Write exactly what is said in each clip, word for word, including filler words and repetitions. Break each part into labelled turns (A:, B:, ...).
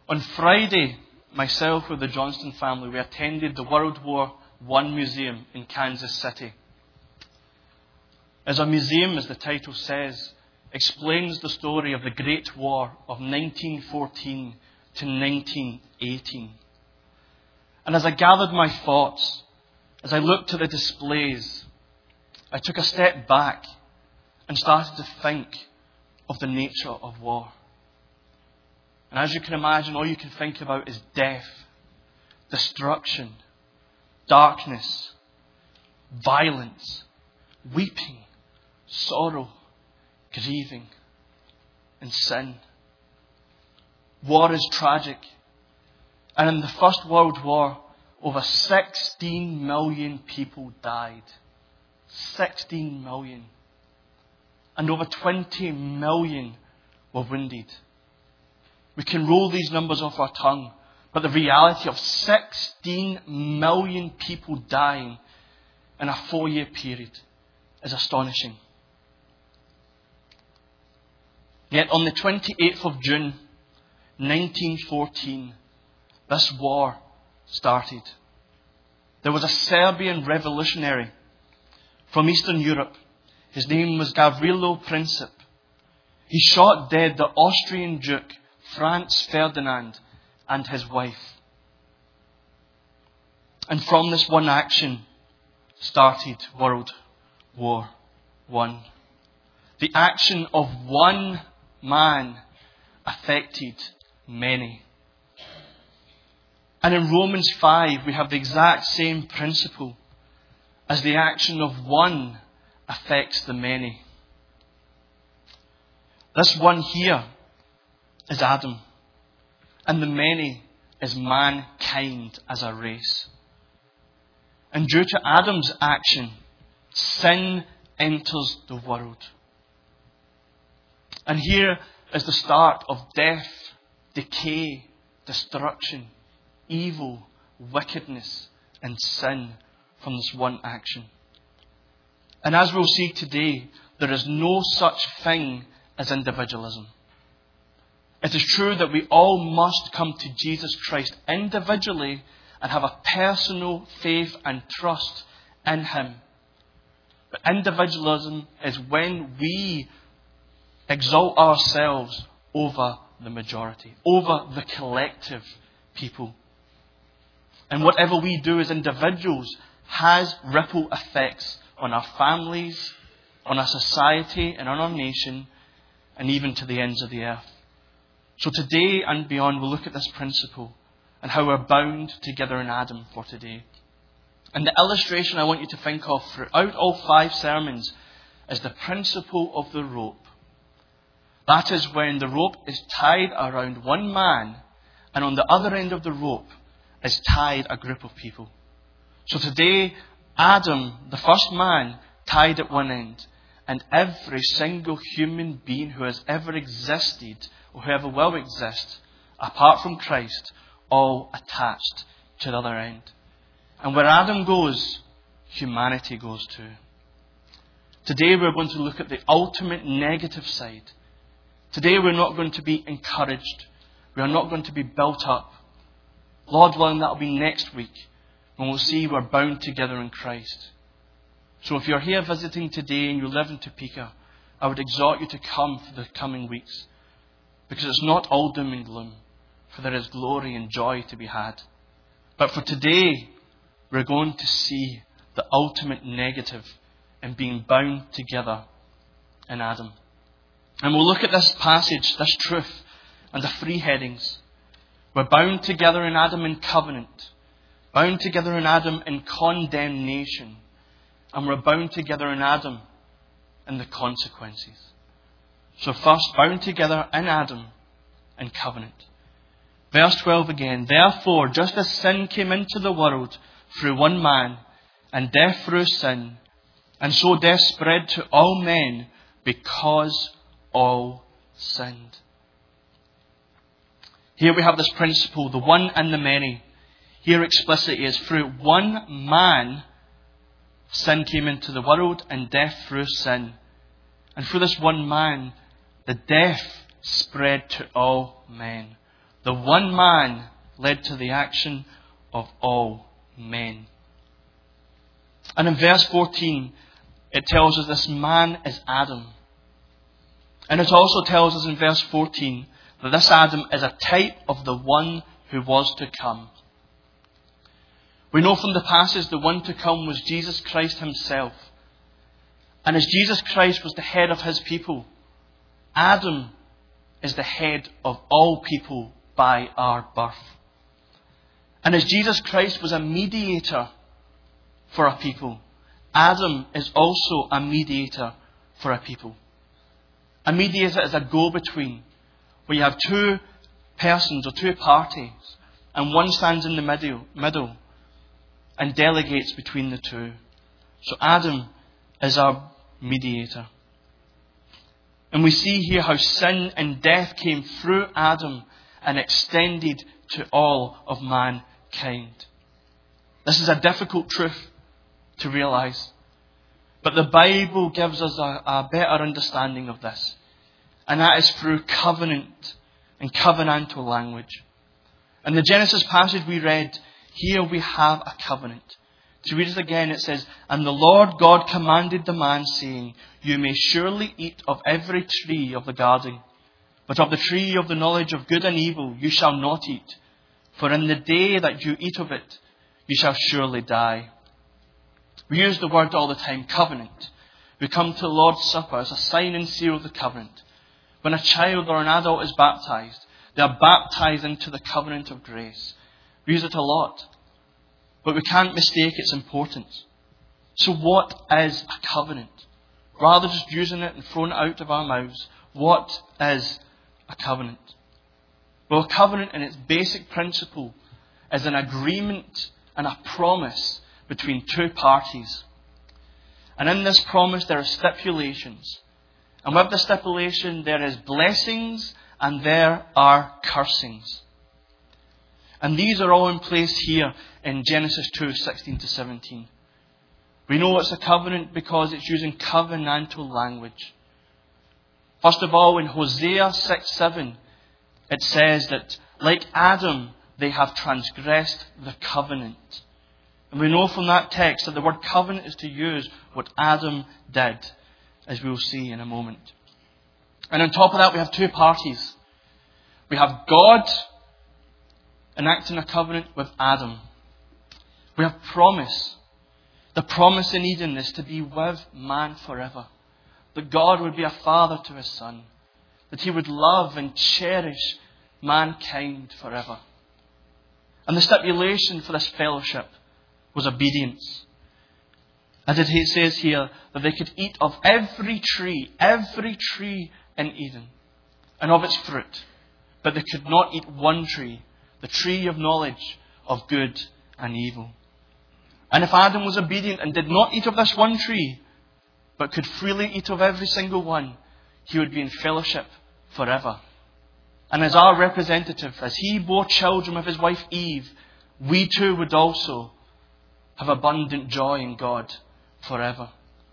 A: On Friday, myself with the Johnston family, we attended the World War One Museum in Kansas City. As a museum, as the title says, explains the story of the Great War of nineteen fourteen to nineteen eighteen. And as I gathered my thoughts, as I looked at the displays, I took a step back and started to think of the nature of war. And as you can imagine, all you can think about is death, destruction, darkness, violence, weeping, sorrow, grieving, and sin. War is tragic. And in the First World War, over sixteen million people died. sixteen million. And over twenty million were wounded. We can roll these numbers off our tongue, but the reality of sixteen million people dying in a four-year period is astonishing. Yet on the twenty-eighth of June, nineteen fourteen, this war started. There was a Serbian revolutionary from Eastern Europe. His name was Gavrilo Princip. He shot dead the Austrian Duke Franz Ferdinand and his wife. And from this one action started World War One. The action of one man affected many. And in Romans five, we have the exact same principle, as the action of one affects the many. This one here is Adam, and the many is mankind as a race. And due to Adam's action, sin enters the world. And here is the start of death, decay, destruction, evil, wickedness, and sin from this one action. And as we'll see today, there is no such thing as individualism. It is true that we all must come to Jesus Christ individually and have a personal faith and trust in Him. But individualism is when we exalt ourselves over the majority, over the collective people. And whatever we do as individuals has ripple effects on our families, on our society and on our nation, and even to the ends of the earth. So today and beyond, we'll look at this principle and how we're bound together in Adam for today. And the illustration I want you to think of throughout all five sermons is the principle of the rope. That is when the rope is tied around one man, and on the other end of the rope is tied a group of people. So today, Adam, the first man, tied at one end, and every single human being who has ever existed, or whoever will exist, apart from Christ, all attached to the other end. And where Adam goes, humanity goes too. Today we're going to look at the ultimate negative side. Today we're not going to be encouraged. We are not going to be built up. Lord willing, that'll be next week, when we'll see we're bound together in Christ. So if you're here visiting today and you live in Topeka, I would exhort you to come for the coming weeks, because it's not all doom and gloom, for there is glory and joy to be had. But for today, we're going to see the ultimate negative in being bound together in Adam. And we'll look at this passage, this truth, under three headings. We're bound together in Adam in covenant, bound together in Adam in condemnation, and we're bound together in Adam in the consequences. So first, bound together in Adam in covenant. Verse twelve again. Therefore, just as sin came into the world through one man, and death through sin, and so death spread to all men because all sinned. Here we have this principle, the one and the many. Here explicitly is through one man, sin came into the world, and death through sin. And through this one man, the death spread to all men. The one man led to the action of all men. And in verse fourteen, it tells us this man is Adam. And it also tells us in verse fourteen that this Adam is a type of the one who was to come. We know from the passage the one to come was Jesus Christ himself. And as Jesus Christ was the head of his people, Adam is the head of all people by our birth. And as Jesus Christ was a mediator for a people, Adam is also a mediator for a people. A mediator is a go-between, where you have two persons or two parties, and one stands in the middle, middle and delegates between the two. So Adam is our mediator. And we see here how sin and death came through Adam and extended to all of mankind. This is a difficult truth to realize. But the Bible gives us a, a better understanding of this. And that is through covenant and covenantal language. In the Genesis passage we read, here we have a covenant. To read it again, it says, "And the Lord God commanded the man, saying, You may surely eat of every tree of the garden, but of the tree of the knowledge of good and evil you shall not eat. For in the day that you eat of it, you shall surely die." We use the word all the time, covenant. We come to the Lord's Supper as a sign and seal of the covenant. When a child or an adult is baptized, they are baptized into the covenant of grace. We use it a lot, but we can't mistake its importance. So what is a covenant? Rather than just using it and throwing it out of our mouths, what is a covenant? Well, a covenant in its basic principle is an agreement and a promise between two parties. And in this promise there are stipulations. And with the stipulation there is blessings and there are cursings. And these are all in place here in Genesis two, sixteen to seventeen. We know it's a covenant because it's using covenantal language. First of all, in Hosea six seven, it says that like Adam, they have transgressed the covenant. And we know from that text that the word covenant is to use what Adam did, as we will see in a moment. And on top of that, we have two parties. We have God enacting a covenant with Adam. We have promise. The promise in Eden is to be with man forever. That God would be a father to his son. That he would love and cherish mankind forever. And the stipulation for this fellowship was obedience. As it says here, that they could eat of every tree, every tree in Eden, and of its fruit. But they could not eat one tree, the tree of knowledge of good and evil. And if Adam was obedient and did not eat of this one tree, but could freely eat of every single one, he would be in fellowship forever. And as our representative, as he bore children with his wife Eve, we too would also have abundant joy in God forever.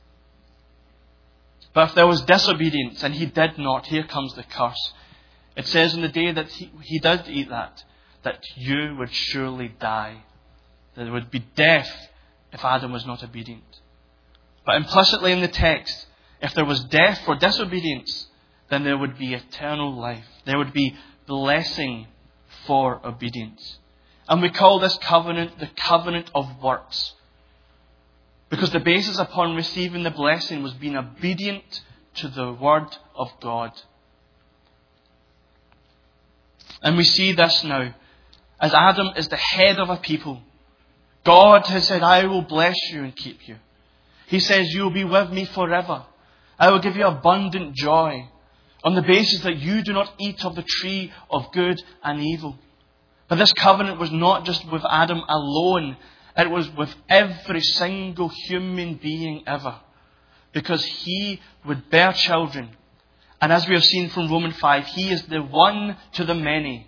A: But if there was disobedience and he did not, here comes the curse. It says in the day that he, he did eat that, that you would surely die. There would be death if Adam was not obedient. But implicitly in the text, if there was death for disobedience, then there would be eternal life. There would be blessing for obedience. And we call this covenant the covenant of works. Because the basis upon receiving the blessing was being obedient to the word of God. And we see this now. As Adam is the head of a people, God has said, I will bless you and keep you. He says, you will be with me forever. I will give you abundant joy. On the basis that you do not eat of the tree of good and evil. But this covenant was not just with Adam alone. It was with every single human being ever. Because he would bear children. And as we have seen from Romans five, he is the one to the many.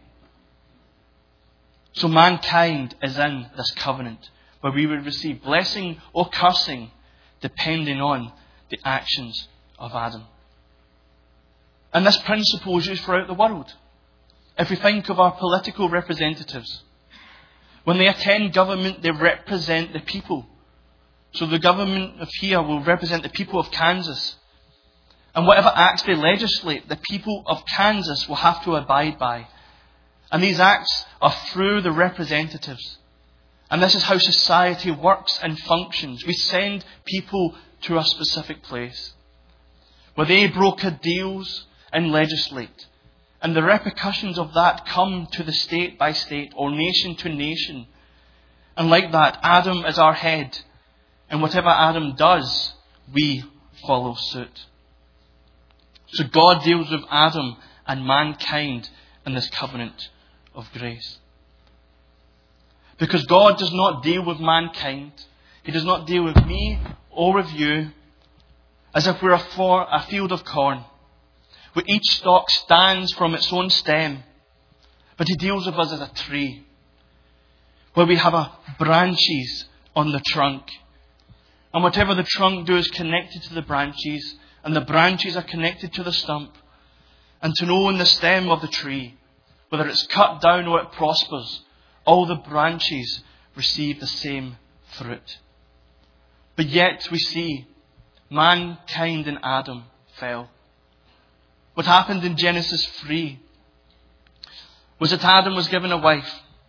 A: So mankind is in this covenant. Where we would receive blessing or cursing depending on the actions of Adam. And this principle is used throughout the world. If we think of our political representatives, when they attend government, they represent the people. So the government of here will represent the people of Kansas. And whatever acts they legislate, the people of Kansas will have to abide by. And these acts are through the representatives. And this is how society works and functions. We send people to a specific place where they broker deals and legislate. And the repercussions of that come to the state by state or nation to nation. And like that, Adam is our head. And whatever Adam does, we follow suit. So God deals with Adam and mankind in this covenant of grace. Because God does not deal with mankind. He does not deal with me or with you as if we're a, for, a field of corn, where each stalk stands from its own stem. But He deals with us as a tree, where we have a branches on the trunk. And whatever the trunk does is connected to the branches, and the branches are connected to the stump. And to know in the stem of the tree, whether it's cut down or it prospers, all the branches receive the same fruit. But yet we see mankind and Adam fell. What happened in Genesis three was that Adam was given a wife.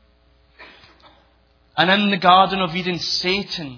A: And in the Garden of Eden, Satan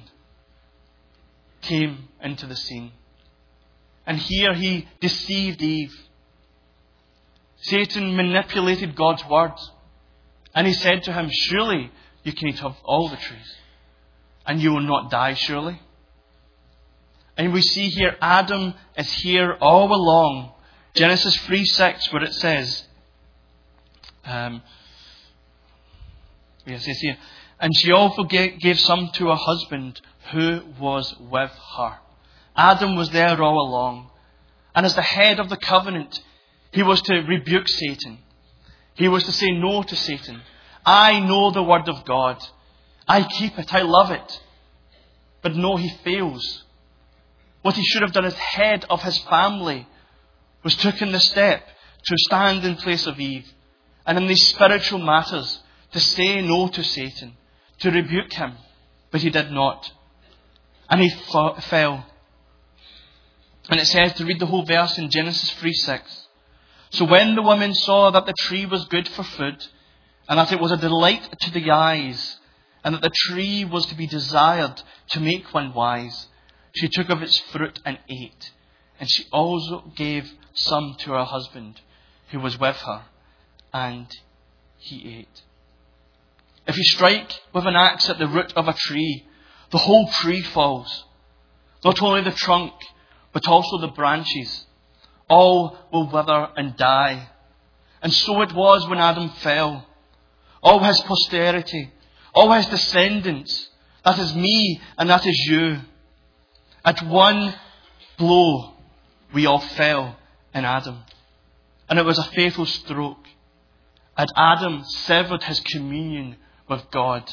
A: came into the scene. And here he deceived Eve. Satan manipulated God's words. And he said to him, surely you can eat of all the trees, and you will not die, surely. And we see here Adam is here all along. Genesis three six, where it says, um, yes, it says here, and she also gave some to her husband who was with her. Adam was there all along. And as the head of the covenant, he was to rebuke Satan. He was to say no to Satan. I know the word of God. I keep it. I love it. But no, he fails. What he should have done as head of his family was taken the step to stand in place of Eve. And in these spiritual matters, to say no to Satan, to rebuke him. But he did not. And he fa- fell. And it says, to read the whole verse in Genesis three six. So when the woman saw that the tree was good for food, and that it was a delight to the eyes, and that the tree was to be desired to make one wise, she took of its fruit and ate. And she also gave some to her husband who was with her, and he ate. If you strike with an axe at the root of a tree, the whole tree falls. Not only the trunk, but also the branches. All will wither and die. And so it was when Adam fell. All his posterity, all his descendants, that is me and that is you. At one blow, we all fell in Adam. And it was a fatal stroke. And Adam severed his communion with God.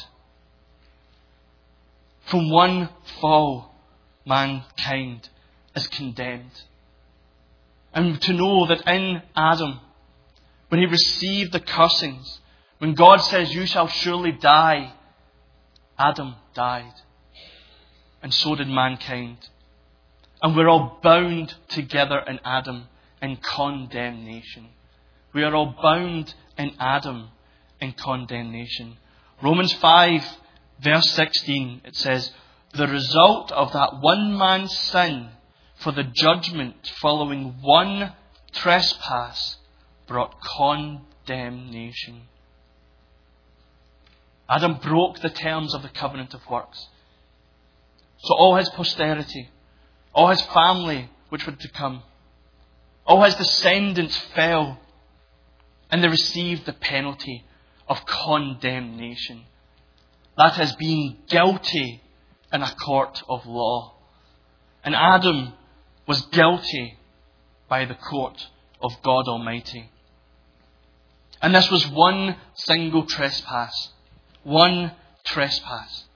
A: From one fall, mankind is condemned. And to know that in Adam, when he received the cursings, when God says, you shall surely die, Adam died. And so did mankind. And we're all bound together in Adam in condemnation. We are all bound in Adam in condemnation. Romans five, verse sixteen, it says, the result of that one man's sin for the judgment following one trespass brought condemnation. Adam broke the terms of the covenant of works. So all his posterity, all his family which would to come, all his descendants fell, and they received the penalty of condemnation. That is being guilty in a court of law. And Adam was guilty by the court of God Almighty. And this was one single trespass. One trespass.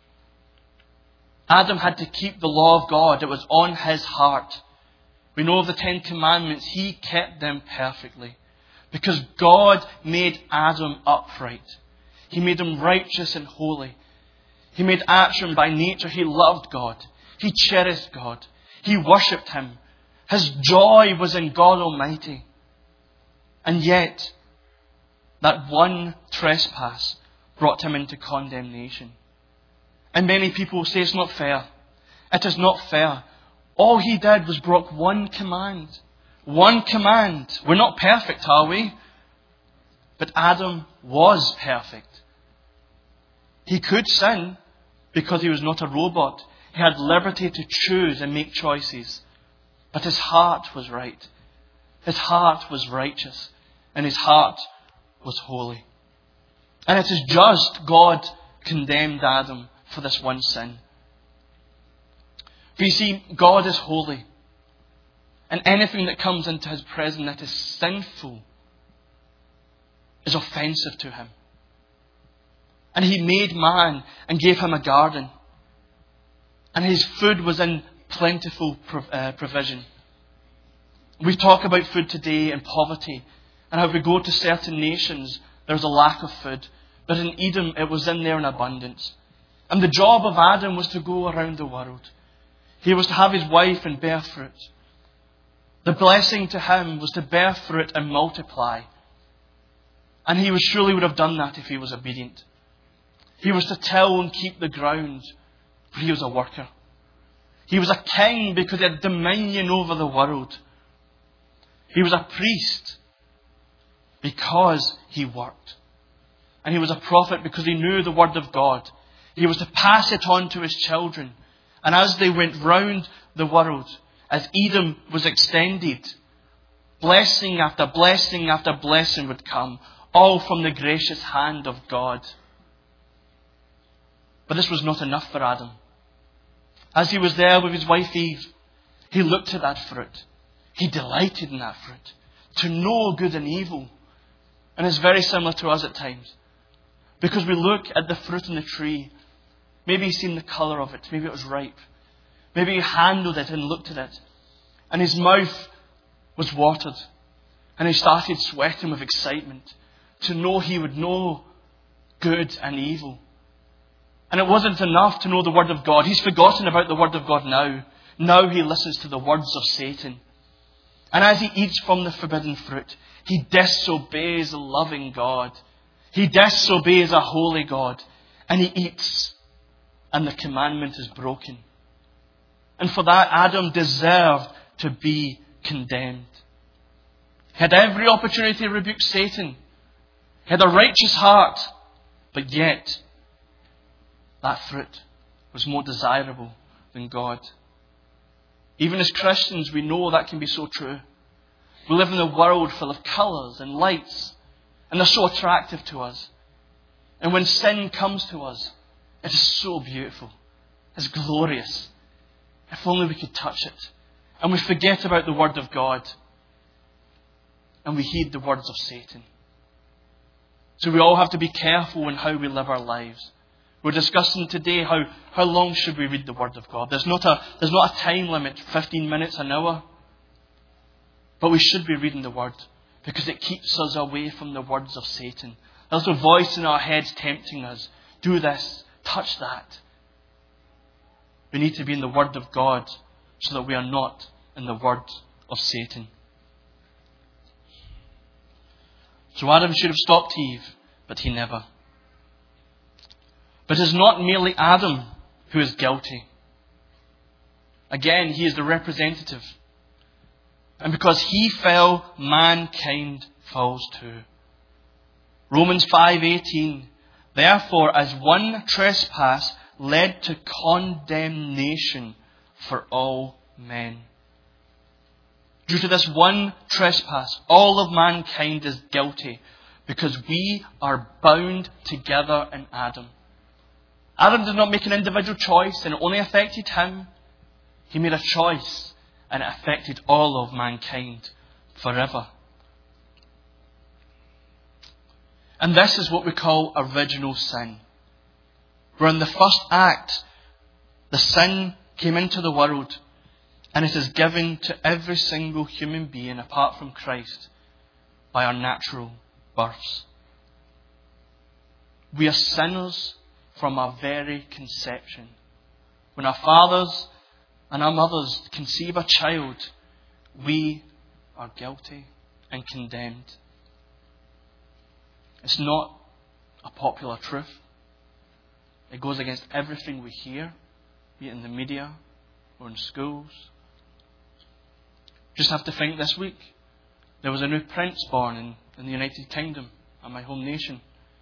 A: Adam had to keep the law of God. It was on his heart. We know of the Ten Commandments. He kept them perfectly. Because God made Adam upright. He made him righteous and holy. He made Adam by nature. He loved God. He cherished God. He worshipped Him. His joy was in God Almighty. And yet, that one trespass brought him into condemnation. And many people say it's not fair. It is not fair. All he did was broke one command. One command. We're not perfect, are we? But Adam was perfect. He could sin because he was not a robot. He had liberty to choose and make choices. But his heart was right. His heart was righteous. And his heart was holy. And it is just God condemned Adam for this one sin. For you see, God is holy. And anything that comes into His presence that is sinful is offensive to Him. And He made man and gave him a garden. And his food was in plentiful provision. We talk about food today and poverty. And how if we go to certain nations, there's a lack of food. But in Edom, it was in there in abundance. And the job of Adam was to go around the world. He was to have his wife and bear fruit. The blessing to him was to bear fruit and multiply. And he was surely would have done that if he was obedient. He was to till and keep the ground, for he was a worker. He was a king because he had dominion over the world. He was a priest because he worked. And he was a prophet because he knew the word of God. He was to pass it on to his children. And as they went round the world, as Edom was extended, blessing after blessing after blessing would come, all from the gracious hand of God. But this was not enough for Adam. As he was there with his wife Eve, he looked at that fruit. He delighted in that fruit. To know good and evil. And it's very similar to us at times. Because we look at the fruit on the tree. Maybe he's seen the colour of it. Maybe it was ripe. Maybe he handled it and looked at it. And his mouth was watered. And he started sweating with excitement. To know he would know good and evil. And it wasn't enough to know the word of God. He's forgotten about the word of God now. Now he listens to the words of Satan. And as he eats from the forbidden fruit, he disobeys a loving God. He disobeys a holy God. And he eats. And the commandment is broken. And for that, Adam deserved to be condemned. He had every opportunity to rebuke Satan. He had a righteous heart. But yet, that fruit was more desirable than God. Even as Christians, we know that can be so true. We live in a world full of colours and lights. And they're so attractive to us. And when sin comes to us, it is so beautiful. It's glorious. If only we could touch it. And we forget about the word of God. And we heed the words of Satan. So we all have to be careful in how we live our lives. We're discussing today how, how long should we read the word of God. There's not a, there's not a time limit, fifteen minutes, an hour. But we should be reading the word. Because it keeps us away from the words of Satan. There's a voice in our heads tempting us. Do this. Touch that. We need to be in the word of God so that we are not in the word of Satan. So Adam should have stopped Eve, but he never. But it is not merely Adam who is guilty. Again, he is the representative. And because he fell, mankind falls too. Romans five eighteen. Therefore, as one trespass led to condemnation for all men. Due to this one trespass, all of mankind is guilty because we are bound together in Adam. Adam did not make an individual choice and it only affected him. He made a choice and it affected all of mankind forever. And this is what we call original sin. Where in the first act, the sin came into the world and it is given to every single human being apart from Christ by our natural births. We are sinners from our very conception. When our fathers and our mothers conceive a child, we are guilty and condemned. It's not a popular truth. It goes against everything we hear, be it in the media or in schools. Just have to think this week. There was a new prince born in, in the United Kingdom, and my home nation.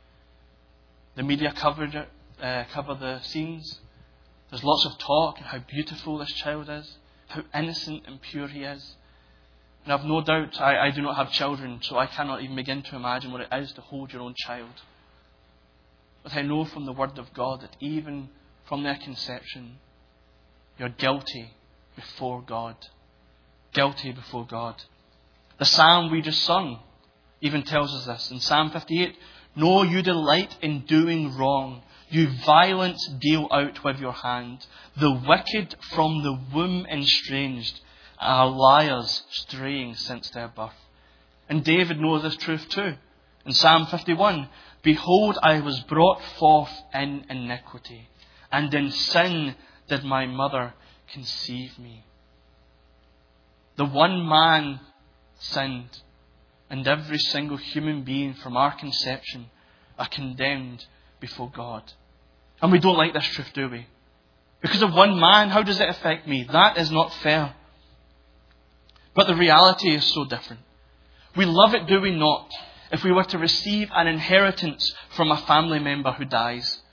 A: The media covered it, uh, covered the scenes. There's lots of talk on how beautiful this child is, how innocent and pure he is. And I've no doubt, I, I do not have children, so I cannot even begin to imagine what it is to hold your own child. But I know from the Word of God that even from their conception, you're guilty before God. Guilty before God. The psalm we just sung even tells us this. In Psalm fifty-eight, "No, you delight in doing wrong. You violence deal out with your hand. The wicked from the womb estranged are liars straying since their birth." And David knows this truth too. In Psalm fifty-one, "Behold, I was brought forth in iniquity, and in sin did my mother conceive me." The one man sinned, and every single human being from our conception are condemned before God. And we don't like this truth, do we? Because of one man, how does it affect me? That is not fair. But the reality is so different. We love it, do we not, if we were to receive an inheritance from a family member who dies.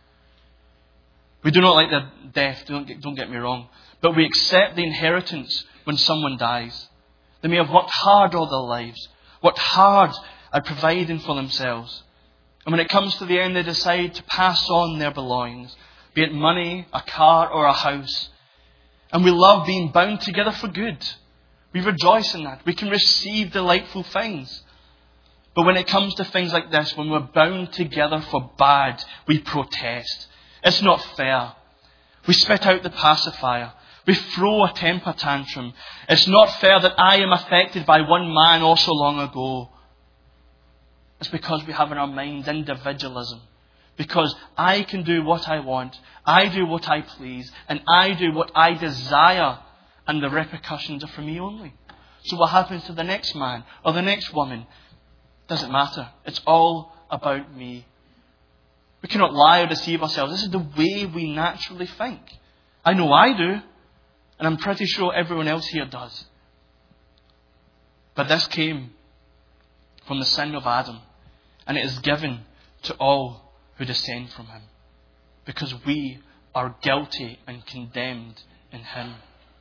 A: We do not like their death, don't get, don't get me wrong. But we accept the inheritance when someone dies. They may have worked hard all their lives, worked hard at providing for themselves. And when it comes to the end, they decide to pass on their belongings, be it money, a car, or a house. And we love being bound together for good. We rejoice in that. We can receive delightful things. But when it comes to things like this, when we're bound together for bad, we protest. It's not fair. We spit out the pacifier. We throw a temper tantrum. It's not fair that I am affected by one man all so long ago. It's because we have in our minds individualism. Because I can do what I want. I do what I please. And I do what I desire. And the repercussions are for me only. So what happens to the next man or the next woman? Doesn't matter. It's all about me. We cannot lie or deceive ourselves. This is the way we naturally think. I know I do. And I'm pretty sure everyone else here does. But this came from the sin of Adam. And it is given to all who descend from him. Because we are guilty and condemned in him.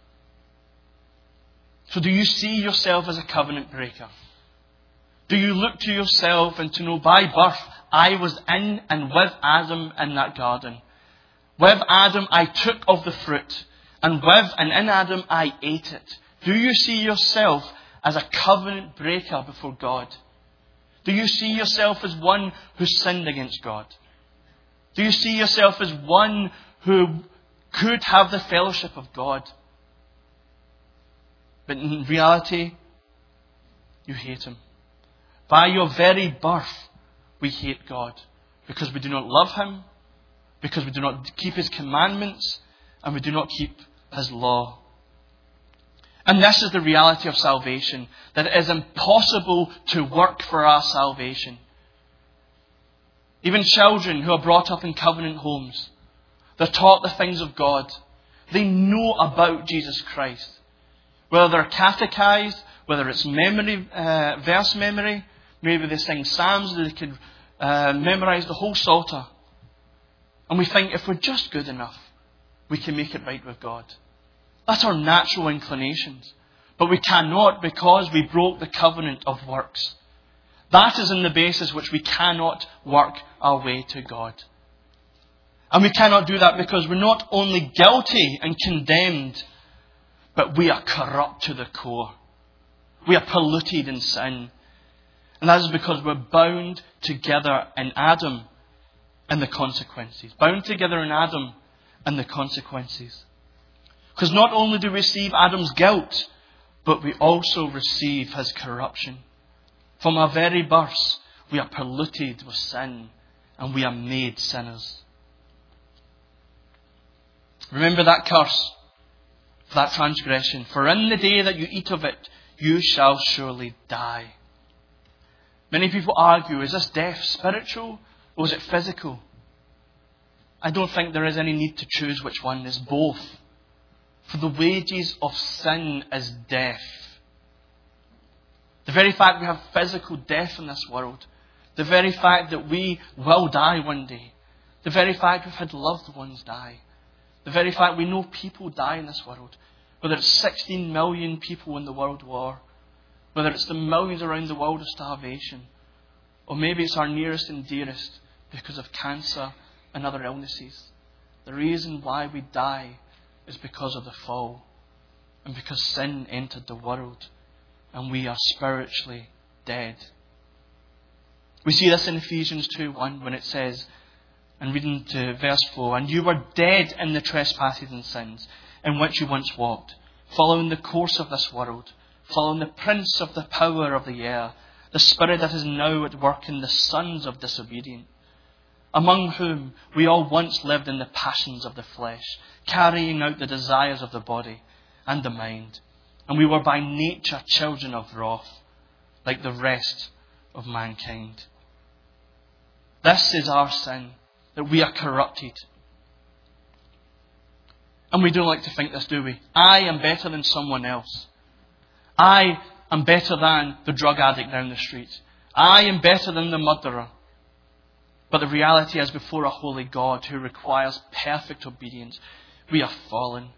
A: So do you see yourself as a covenant breaker? Do you look to yourself and to know by birth, I was in and with Adam in that garden. With Adam I took of the fruit. And with and in Adam I ate it. Do you see yourself as a covenant breaker before God? Do you see yourself as one who sinned against God? Do you see yourself as one who could have the fellowship of God? But in reality, you hate him. By your very birth, we hate God. Because we do not love him. Because we do not keep his commandments. And we do not keep his law. And this is the reality of salvation. That it is impossible to work for our salvation. Even children who are brought up in covenant homes. They're taught the things of God. They know about Jesus Christ. Whether they're catechized, whether it's memory, uh, verse memory, maybe they sing psalms, they could uh, memorize the whole Psalter. And we think if we're just good enough, we can make it right with God. That's our natural inclinations. But we cannot because we broke the covenant of works. That is in the basis which we cannot work our way to God. And we cannot do that because we're not only guilty and condemned, but we are corrupt to the core. We are polluted in sin. And that is because we're bound together in Adam and the consequences. Bound together in Adam and the consequences. Because not only do we receive Adam's guilt, but we also receive his corruption. From our very births, we are polluted with sin and we are made sinners. Remember that curse, that transgression. For in the day that you eat of it, you shall surely die. Many people argue, is this death spiritual or is it physical? I don't think there is any need to choose which one. Is both. For the wages of sin is death. The very fact we have physical death in this world, the very fact that we will die one day, the very fact we've had loved ones die, the very fact we know people die in this world, whether it's sixteen million people in the world war, whether it's the millions around the world of starvation, or maybe it's our nearest and dearest because of cancer and other illnesses. The reason why we die is because of the fall and because sin entered the world and we are spiritually dead. We see this in Ephesians two one when it says, and reading to verse four, and you were dead in the trespasses and sins in which you once walked, following the course of this world, following the prince of the power of the air, the spirit that is now at work in the sons of disobedience, among whom we all once lived in the passions of the flesh, carrying out the desires of the body and the mind. And we were by nature children of wrath, like the rest of mankind. This is our sin, that we are corrupted. And we don't like to think this, do we? I am better than someone else. I am better than the drug addict down the street. I am better than the murderer. But the reality is, before a holy God who requires perfect obedience, we are fallen.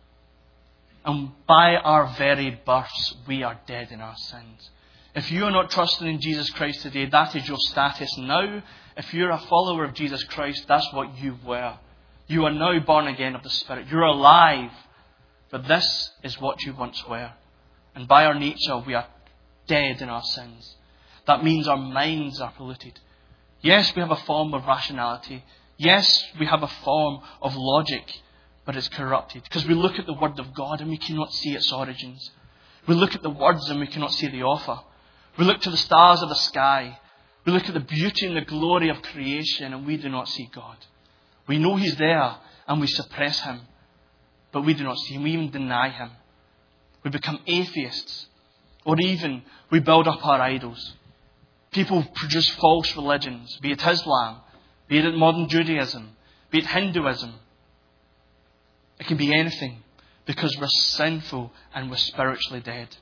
A: And by our very births, we are dead in our sins. If you are not trusting in Jesus Christ today, that is your status now. If you're a follower of Jesus Christ, that's what you were. You are now born again of the Spirit. You're alive. But this is what you once were. And by our nature, we are dead in our sins. That means our minds are polluted. Yes, we have a form of rationality. Yes, we have a form of logic, but it's corrupted. Because we look at the Word of God and we cannot see its origins. We look at the words and we cannot see the author. We look to the stars of the sky. We look at the beauty and the glory of creation and we do not see God. We know He's there and we suppress Him, but we do not see Him. We even deny Him. We become atheists, or even we build up our idols. People produce false religions, be it Islam, be it modern Judaism, be it Hinduism. It can be anything because we're sinful and we're spiritually dead.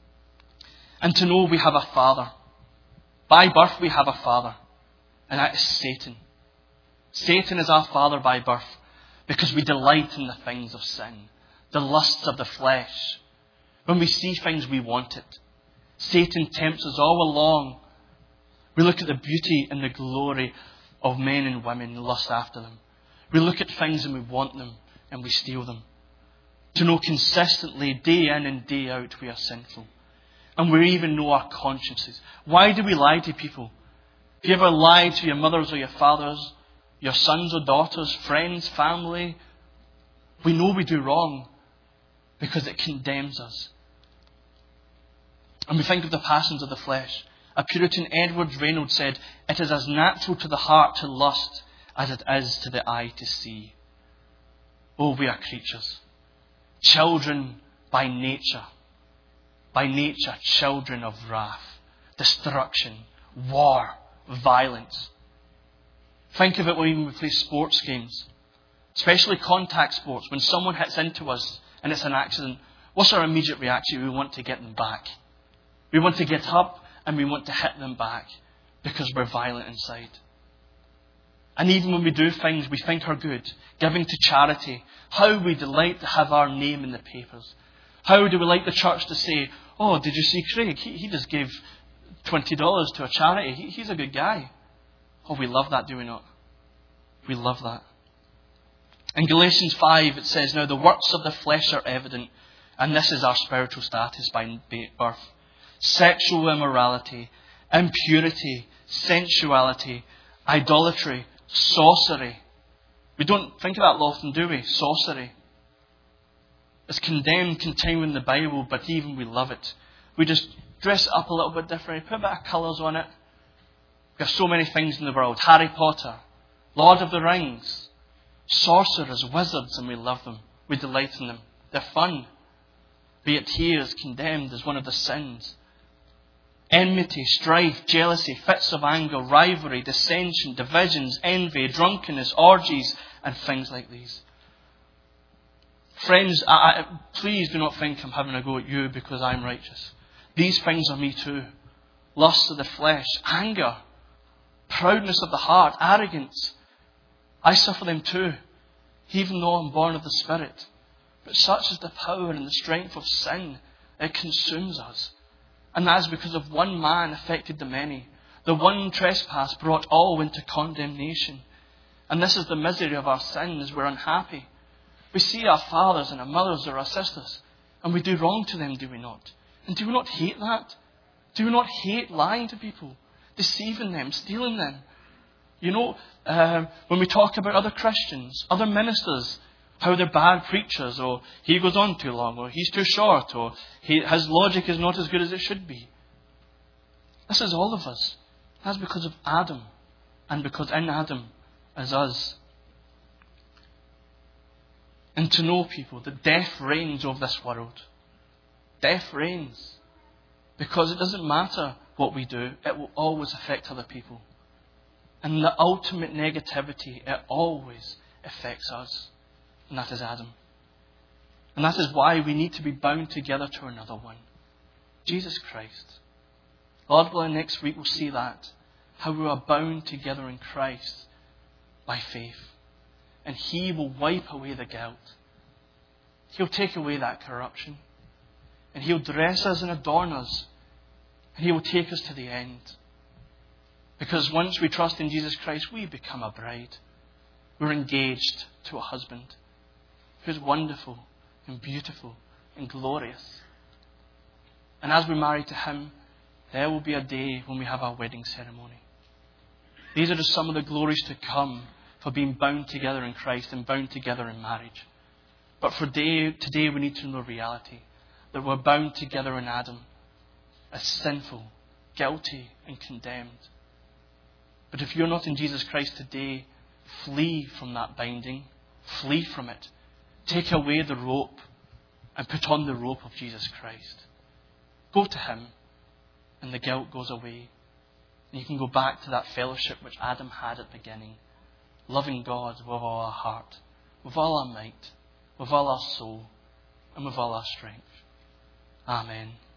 A: And to know we have a Father. By birth we have a Father, and that is Satan. Satan is our father by birth because we delight in the things of sin, the lusts of the flesh. When we see things, we want it. Satan tempts us all along. We look at the beauty and the glory of men and women and lust after them. We look at things and we want them and we steal them. To know consistently, day in and day out, we are sinful. And we even know our consciences. Why do we lie to people? Have you ever lied to your mothers or your fathers, your sons or daughters, friends, family? We know we do wrong because it condemns us. And we think of the passions of the flesh. A Puritan, Edward Reynolds, said, "It is as natural to the heart to lust as it is to the eye to see." Oh, we are creatures. Children by nature. By nature, children of wrath, destruction, war, violence. Think of it when we play sports games, especially contact sports. When someone hits into us and it's an accident, what's our immediate reaction? We want to get them back. We want to get up and we want to hit them back because we're violent inside. And even when we do things we think are good, giving to charity, how we delight to have our name in the papers. How do we like the church to say, "Oh, did you see Craig? He, he just gave twenty dollars to a charity. He, he's a good guy." Oh, we love that, do we not? We love that. In Galatians five, it says, "Now the works of the flesh are evident," and this is our spiritual status by birth. "Sexual immorality, impurity, sensuality, idolatry, sorcery." We don't think of that often, do we? Sorcery. It's condemned, contained in the Bible, but even we love it. We just dress it up a little bit differently, put a bit of colours on it. We have so many things in the world. Harry Potter, Lord of the Rings, sorcerers, wizards, and we love them. We delight in them. They're fun. But yet here is condemned as one of the sins. Enmity, strife, jealousy, fits of anger, rivalry, dissension, divisions, envy, drunkenness, orgies, and things like these. Friends, I, I, please do not think I'm having a go at you because I'm righteous. These things are me too. Lust of the flesh, anger, proudness of the heart, arrogance. I suffer them too, even though I'm born of the Spirit. But such is the power and the strength of sin, it consumes us. And that is because of one man affected the many. The one trespass brought all into condemnation. And this is the misery of our sin, is we're unhappy. We see our fathers and our mothers or our sisters, and we do wrong to them, do we not? And do we not hate that? Do we not hate lying to people, deceiving them, stealing them? You know, um, when we talk about other Christians, other ministers, how they're bad preachers, or he goes on too long, or he's too short, or he, his logic is not as good as it should be. This is all of us. That's because of Adam, and because in Adam is us. And to know, people, that death reigns over this world. Death reigns. Because it doesn't matter what we do, it will always affect other people. And the ultimate negativity, it always affects us. And that is Adam. And that is why we need to be bound together to another one. Jesus Christ. Lord willing, next week we'll see that. How we are bound together in Christ by faith. And He will wipe away the guilt. He'll take away that corruption. And He'll dress us and adorn us. And He will take us to the end. Because once we trust in Jesus Christ, we become a bride. We're engaged to a husband who's wonderful and beautiful and glorious. And as we marry to Him, there will be a day when we have our wedding ceremony. These are just some of the glories to come for being bound together in Christ and bound together in marriage. But for day, today we need to know reality, that we're bound together in Adam as sinful, guilty and condemned. But if you're not in Jesus Christ today, flee from that binding, flee from it. Take away the rope and put on the rope of Jesus Christ. Go to Him and the guilt goes away. And you can go back to that fellowship which Adam had at the beginning. Loving God with all our heart, with all our might, with all our soul, and with all our strength. Amen.